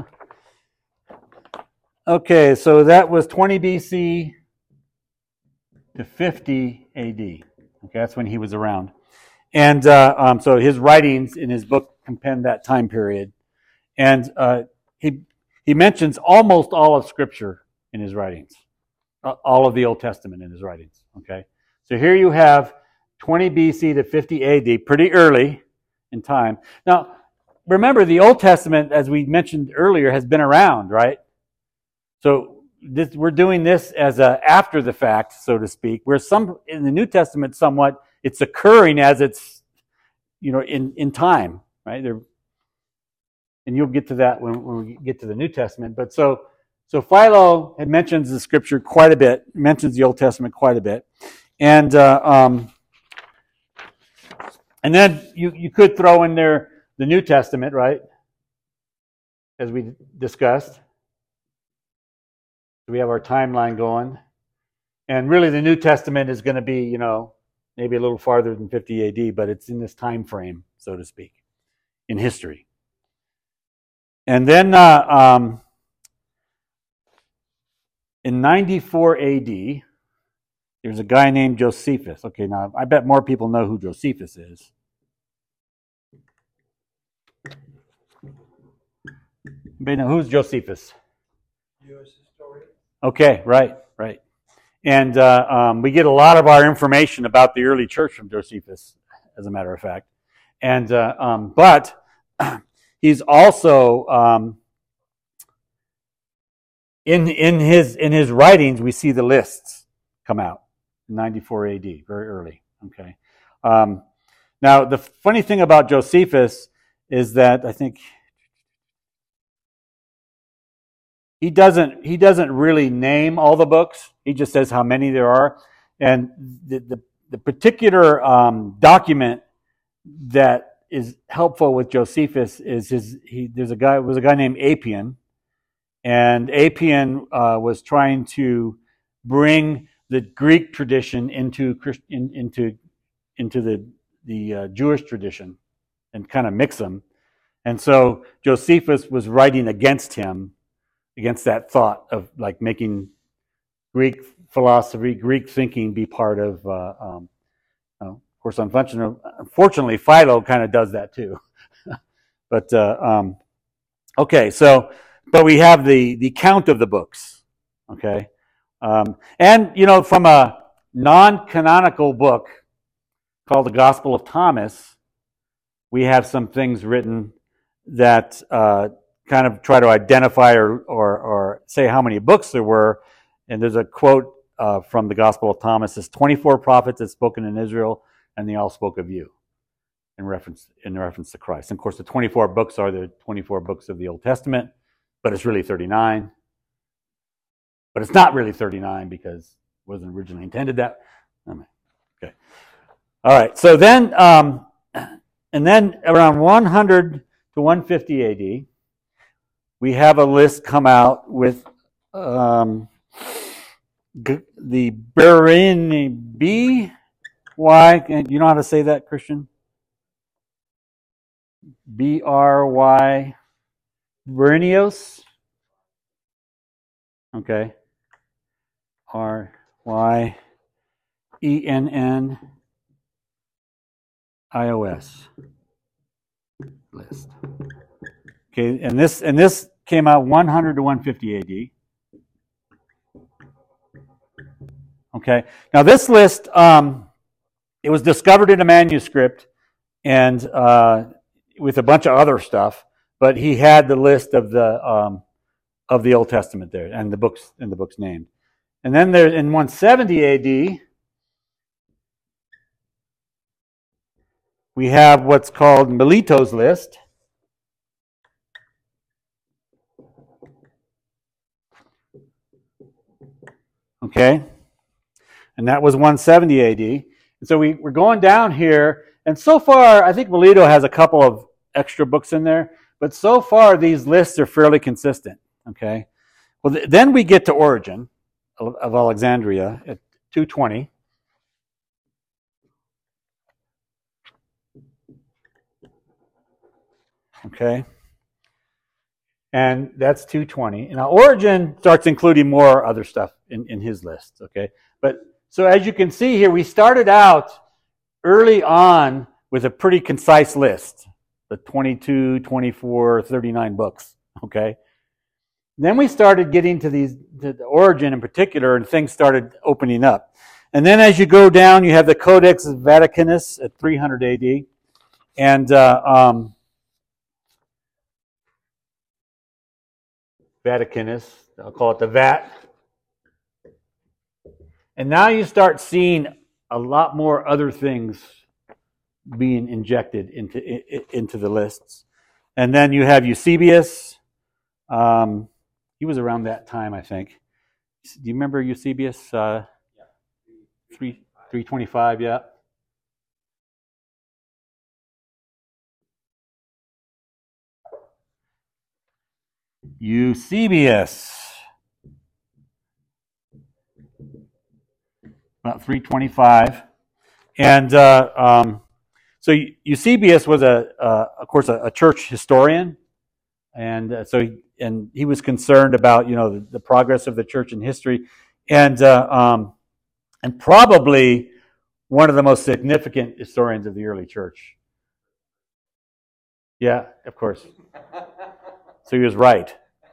Okay, so that was twenty B C to fifty A D. Okay, that's when he was around. And uh, um, so his writings in his book compend that time period. And uh, he he mentions almost all of Scripture in his writings, uh, all of the Old Testament in his writings. Okay, so here you have twenty B C to fifty A D, pretty early in time. Now, remember, the Old Testament, as we mentioned earlier, has been around, right? So this, we're doing this as a after the fact, so to speak. Where some in the New Testament, somewhat it's occurring as it's, you know, in, in time, right? There, and you'll get to that when, when we get to the New Testament. But so so Philo had mentions the Scripture quite a bit, mentions the Old Testament quite a bit, and uh, um, and then you you could throw in there the New Testament, right? As we discussed. We have our timeline going. And really the New Testament is going to be, you know, maybe a little farther than fifty A D, but it's in this time frame, so to speak, in history. And then uh, um, in ninety-four A D, there's a guy named Josephus. Okay, now I bet more people know who Josephus is. Anybody know who's Josephus? U S historian. Okay, right, right. And uh, um, we get a lot of our information about the early church from Josephus, as a matter of fact. And uh, um, but he's also um, in in his in his writings we see the lists come out in ninety-four A D, very early. Okay. Um, now the funny thing about Josephus is that I think he doesn't he doesn't really name all the books. He just says how many there are, and the the, the particular um, document that is helpful with Josephus is his. He there's a guy was a guy named Apion, and Apion uh, was trying to bring the Greek tradition into Christ, in, into into the the uh, Jewish tradition, and kind of mix them. And so Josephus was writing against him, against that thought of like making Greek philosophy, Greek thinking be part of. Uh, um, uh, of course, unfortunately, Philo kind of does that too. But uh, um, okay, so but we have the the count of the books. Okay, um, and you know, from a non-canonical book called the Gospel of Thomas, we have some things written that uh, kind of try to identify or, or or say how many books there were. And there's a quote uh, from the Gospel of Thomas: "It's twenty-four prophets had spoken in Israel, and they all spoke of you," in reference in reference to Christ. And of course, the twenty-four books are the twenty-four books of the Old Testament, but it's really thirty-nine. But it's not really thirty-nine because it wasn't originally intended that. Okay. All right. So then, um, and then around one hundred to one fifty A D, we have a list come out with um, g- the Bereni B. Y. You know how to say that, Christian? B R Y. Berenios. Okay. R Y E N N I O S list. Okay, and this and this came out one hundred to one fifty A D. Okay, now this list, um, it was discovered in a manuscript, and uh, with a bunch of other stuff. But he had the list of the um, of the Old Testament there, and the books and the books named. And then there in one seventy A D, we have what's called Melito's list. Okay, and that was one seventy A D. And so we, we're going down here, and so far, I think Melito has a couple of extra books in there, but so far these lists are fairly consistent. Okay, well th- then we get to Origen of, of Alexandria at two twenty. Okay, and that's two twenty. Now Origen starts including more other stuff in, in his list. Okay, but so as you can see here, we started out early on with a pretty concise list, the twenty-two, twenty-four, thirty-nine books. Okay, then we started getting to these, to the Origen in particular, and things started opening up. And then as you go down, you have the Codex Vaticanus at three hundred A D, and uh, um, Vaticanus, I'll call it the Vat. And now you start seeing a lot more other things being injected into into the lists. And then you have Eusebius. Um, he was around that time, I think. Do you remember Eusebius? Uh, three three twenty five. Yeah. Eusebius. about three twenty-five. And uh, um, so Eusebius was, a, uh, of course, a, a church historian. And uh, so he, and he was concerned about, you know, the, the progress of the church in history. And, uh, um, and probably one of the most significant historians of the early church. Yeah, of course. So he was right.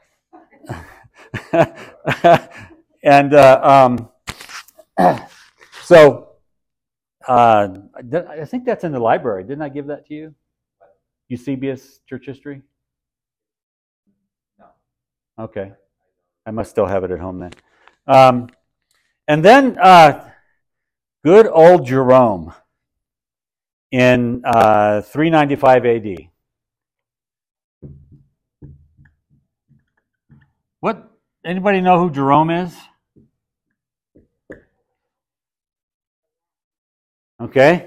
And uh, um, so uh, I think that's in the library. Didn't I give that to you? Eusebius Church History? No. Okay. I must still have it at home then. Um, and then uh, good old Jerome in uh, three ninety-five A D. What? Anybody know who Jerome is? Okay.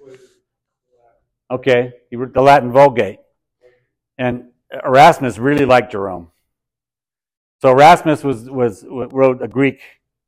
Okay. He wrote the Latin Vulgate. And Erasmus really liked Jerome. So Erasmus was, was wrote a Greek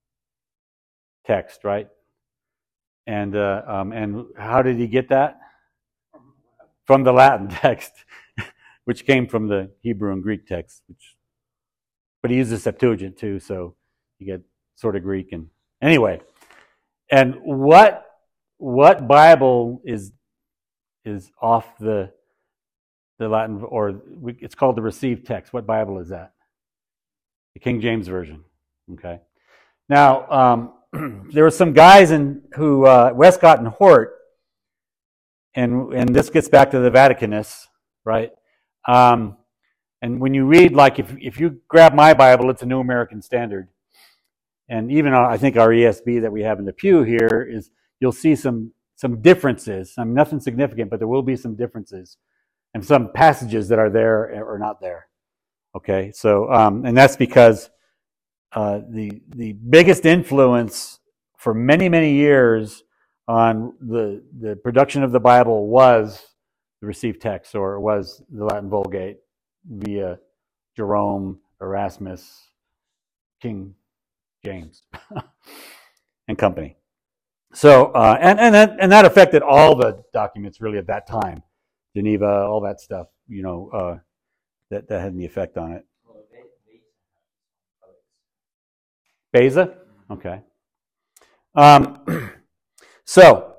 text, right? And uh, um, and how did he get that? From the Latin text, which came from the Hebrew and Greek text. Which, but he used the Septuagint too, so you get sort of Greek. And anyway, and what what Bible is is off the the Latin, or it's called the received text? What Bible is that? The King James Version. Okay. Now, um, there were some guys in who uh, Westcott and Hort, and and this gets back to the Vaticanists, right? Um, and when you read, like, if if you grab my Bible, it's a New American Standard, and even uh, I think our E S V that we have in the pew here is, you'll see some some differences. I mean, nothing significant, but there will be some differences, and some passages that are there or not there. Okay, so um, and that's because uh, the the biggest influence for many many years on the the production of the Bible was the received text, or it was the Latin Vulgate via Jerome, Erasmus, King James, and company. So uh, and and that and that affected all the documents really at that time, Geneva, all that stuff. You know. Uh, That, that had the effect on it. Beza? Okay. Um, so,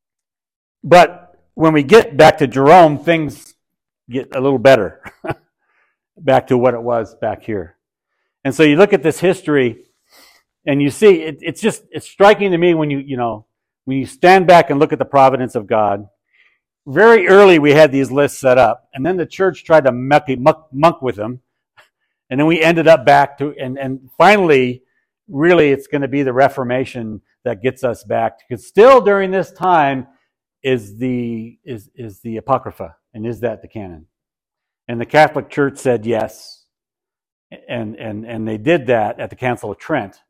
but when we get back to Jerome, things get a little better. Back to what it was back here. And so you look at this history, and you see, it, it's just, it's striking to me when you, you know, when you stand back and look at the providence of God. Very early, we had these lists set up, and then the church tried to muck, muck, muck with them, and then we ended up back to, and, and finally, really, it's going to be the Reformation that gets us back, because still during this time is the is is the Apocrypha, and is that the canon? And the Catholic Church said yes, and and and they did that at the Council of Trent,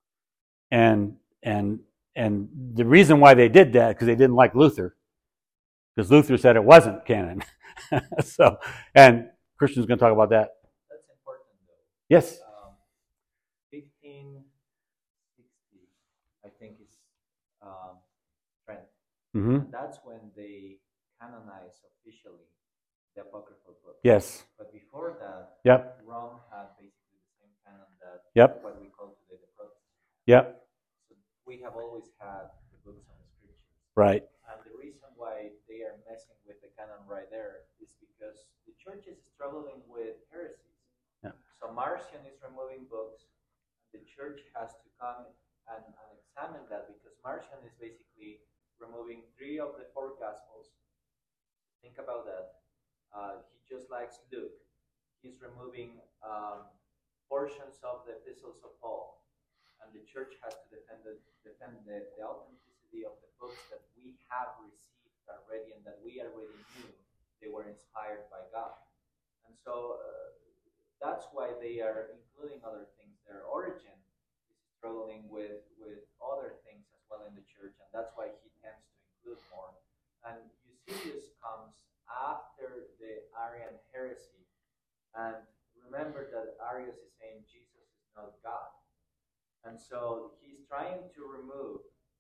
and and and the reason why they did that because they didn't like Luther. Because Luther said it wasn't canon. So, and Christian's going to talk about that. That's important, though. Yes. Um, fifteen sixty, I think, is um, Trent. Mm-hmm. And that's when they canonized officially the Apocryphal book. Yes. But before that, Yep. Rome had basically the same canon that Yep. what we call today the Protestant. Yep. So we have always had the books on the scriptures. Right. And the reason why they are messing with the canon right there is because the church is struggling with heresies. Yeah. So Marcion is removing books. The church has to come and, and examine that, because Marcion is basically removing three of the four Gospels. Think about that. Uh, he just likes Luke. He's removing um, portions of the epistles of Paul. And the church has to defend the, defend the, the authenticity of the books that we have received already, and that we already knew they were inspired by God. And so uh, that's why they are including other things. Their origin is struggling with, with other things as well in the church, and that's why he tends to include more. And Eusebius comes after the Arian heresy. And remember that Arius is saying Jesus is not God. And so he's trying to remove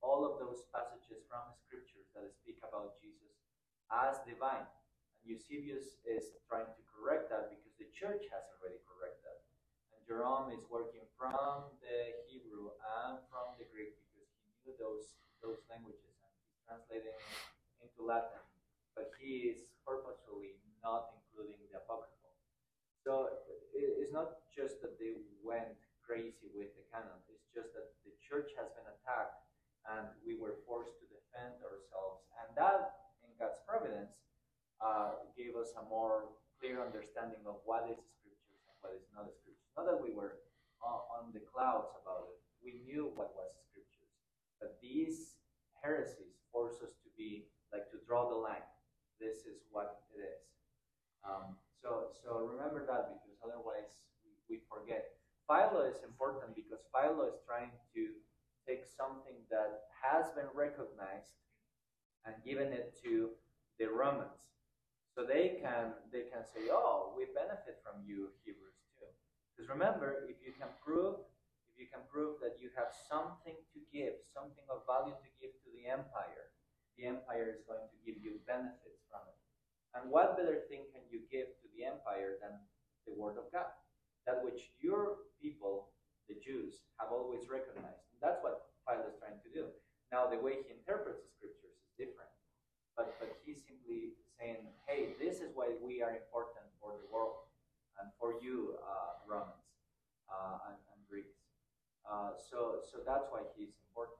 all of those passages from scriptures that speak about Jesus as divine. And Eusebius is trying to correct that because the church has already corrected that. And Jerome is working from the Hebrew and from the Greek because he knew those, those languages and he's translating it into Latin. But he is purposefully not including the Apocryphal. So it's not just that they went crazy with the canon, it's just that the church has been attacked and we were forced to defend ourselves. And that, in God's providence, uh, gave us a more clear understanding of what is scriptures and what is not scriptures. Not that we were uh, on the clouds about it. We knew what was scriptures. But these heresies force us to be, like, to draw the line. This is what it is. Um, so, so remember that, because otherwise we, we forget. Philo is important because Philo is trying to take something that has been recognized and given it to the Romans, so they can they can say, "Oh, we benefit from you, Hebrews too." Because remember, if you can prove if you can prove that you have something to give, something of value to give to the empire, the empire is going to give you benefits from it. And what better thing can you give to the empire than the Word of God, that which your people, the Jews, have always recognized? And that's what Philo is trying to do. Now, the way he interprets the scriptures is different, but but he's simply saying, "Hey, this is why we are important for the world and for you, uh, Romans uh, and, and Greeks." Uh, so so that's why he's important.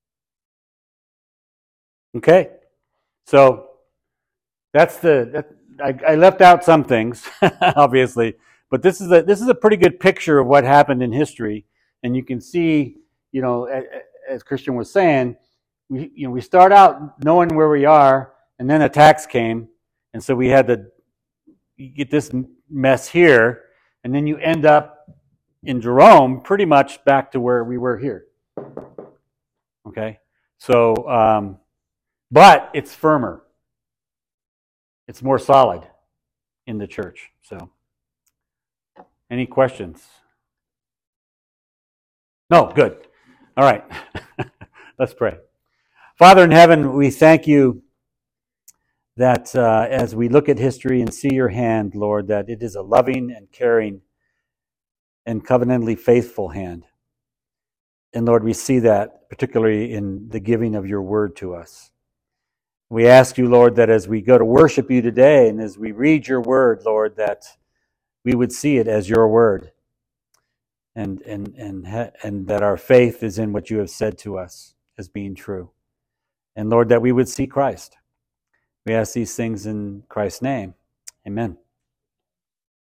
Okay, so that's the that, I, I left out some things, obviously, but this is a this is a pretty good picture of what happened in history, and you can see, you know, as, as Christian was saying, we you know we start out knowing where we are, and then attacks came, and so we had to get this mess here, and then you end up in Jerome pretty much back to where we were here. Okay, so. Um, But it's firmer. It's more solid in the church. So, any questions? No, good. All right. Let's pray. Father in heaven, we thank you that uh, as we look at history and see your hand, Lord, that it is a loving and caring and covenantally faithful hand. And Lord, we see that particularly in the giving of your word to us. We ask you, Lord, that as we go to worship you today and as we read your word, Lord, that we would see it as your word, and and and and that our faith is in what you have said to us as being true. And Lord, that we would see Christ. We ask these things in Christ's name. Amen.